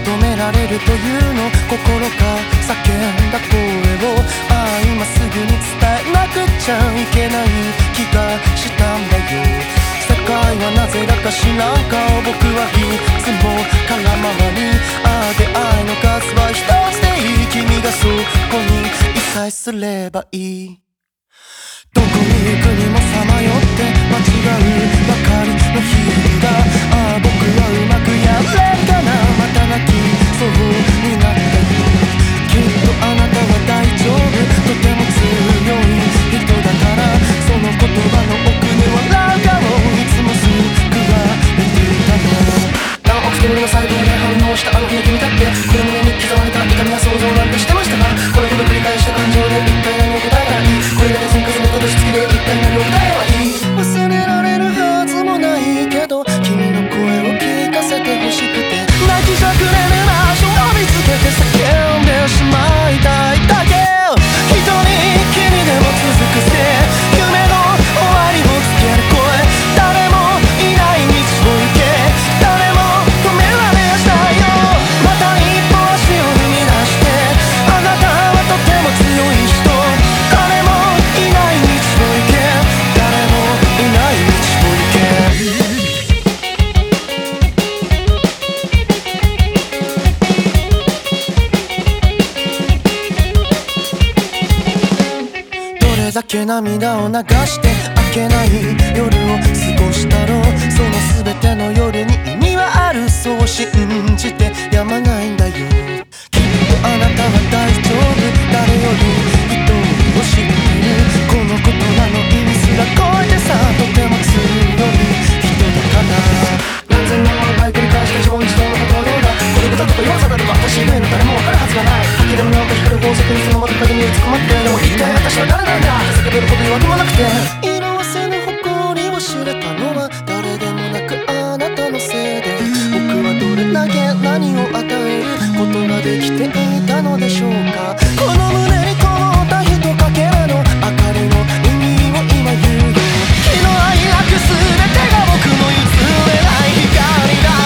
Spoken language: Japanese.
求められるというの心が叫んだ声を今すぐに伝えなくちゃいけない気がしたんだよ。世界はなぜだか知らん顔、僕はいつも空回り出会いの数は一つでいい、君がそこにいさえすればいい。どこに行くにもさまよって間違うばかりの日々が僕はうまくやれるかな。また泣きそうになったよ。きっとあなたは大丈夫、とても強い人だから、その言葉の奥で笑う顔いつも救われていたの。何億通りの細胞で反応したあの日の君だって、この胸に刻まれた痛みや想像なんてしてましたか。これほど繰り返した感情で一体何を答えたらいい。これだけ積み重ねたとしつきで一体何を答えればいい。忘れられるはずもないけど、君の声を聞かせてほしくて、泣きじゃくれる場所を見つけて叫んでしまいたいだけ。一人きりでも続くせい、夢の終わりをつける声、誰もいない道を行け、誰も止められやしないよ。また一歩足を踏み出して、あなたはとても強い人、誰もいない道を行け、誰もいない道を行け。どれだけ涙を流して明けない夜を過ごしたろう。その全ての夜に意味はある、そう信じてやまないんだよ。きっとあなたは大丈夫、誰より人を知ってる。この言葉の意味すら超えてさ、とても強い人だから。何千年もの回繰り返して自問自答のことはどうだ。これ歌とか弱さだとか私以外の誰も分かるはずがない。吐き出るなんか光る宝石にそのまた影に打ち込まって、でも一体私は誰なんだって叫べるほど弱くもなくて、色褪せぬ誇りを知れたのは誰でもなくあなたのせいで、僕はどれだけ何を与えることができていたのでしょうか。この胸に灯ったひとかけらの明かりの意味を今言うよ。喜怒哀楽全てが僕の譲れない光だ。